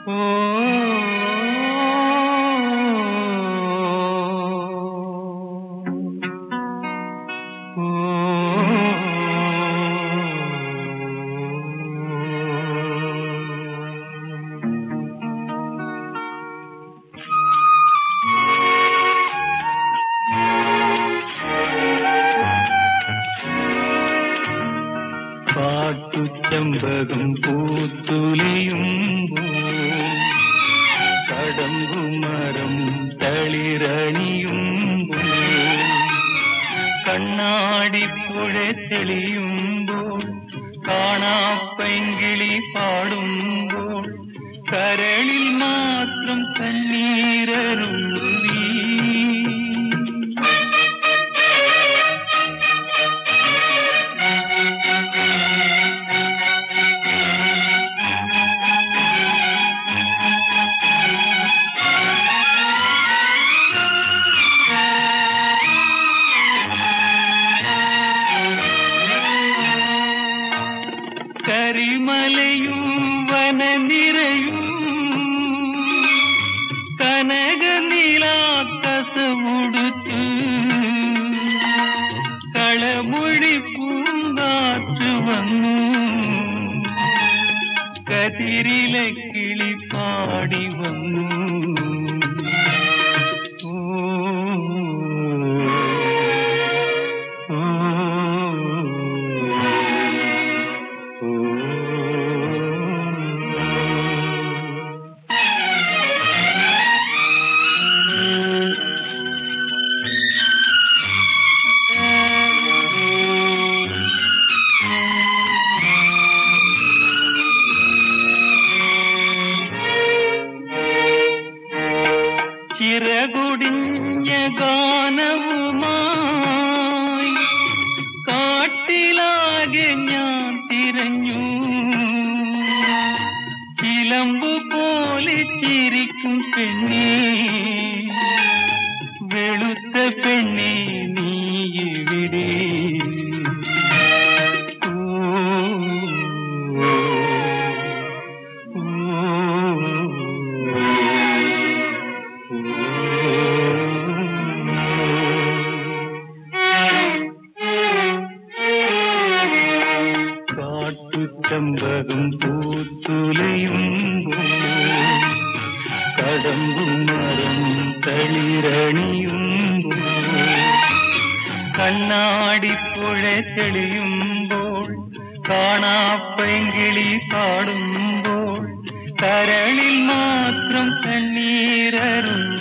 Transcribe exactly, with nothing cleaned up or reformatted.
ചെമ്പകം പൂത്തുലിയുമ്പോ കടമ്പുമരം തളിരണിയുമ്പോ കണ്ണാടിപ്പുഴ തെളിയുമ്പോൾ കാണാപ്പൈങ്കിളി പാടുമ്പോൾ കരളിൽ മാത്രം കണ്ണീരരുളി. കരിമലയും വനനിരയും കനകനിലാക്കസമുടുത്ത് കളമൊഴി പൂങ്കാറ്റ് വന്നു കതിരിലെ കിളി പാടി വന്നു. ചിറകുടിഞ്ഞ ഗാനവുമായി കാട്ടിലാകെ ഞാൻ തിരഞ്ഞു. ചിലമ്പു പോലെ ചിരിക്കും പെണ്ണേ, വെളുത്ത പെണ്ണേ നീ എവിടെ? ചെമ്പകം പൂത്തുലയുമ്പോ കടമ്പുമരം തളിരണിയുമ്പോ കണ്ണാടിപ്പുഴ തെളിയുമ്പോൾ കാണാപ്പൈങ്കിളി പാടുമ്പോൾ കരളിൽ മാത്രം കണ്ണീരരുന്നു.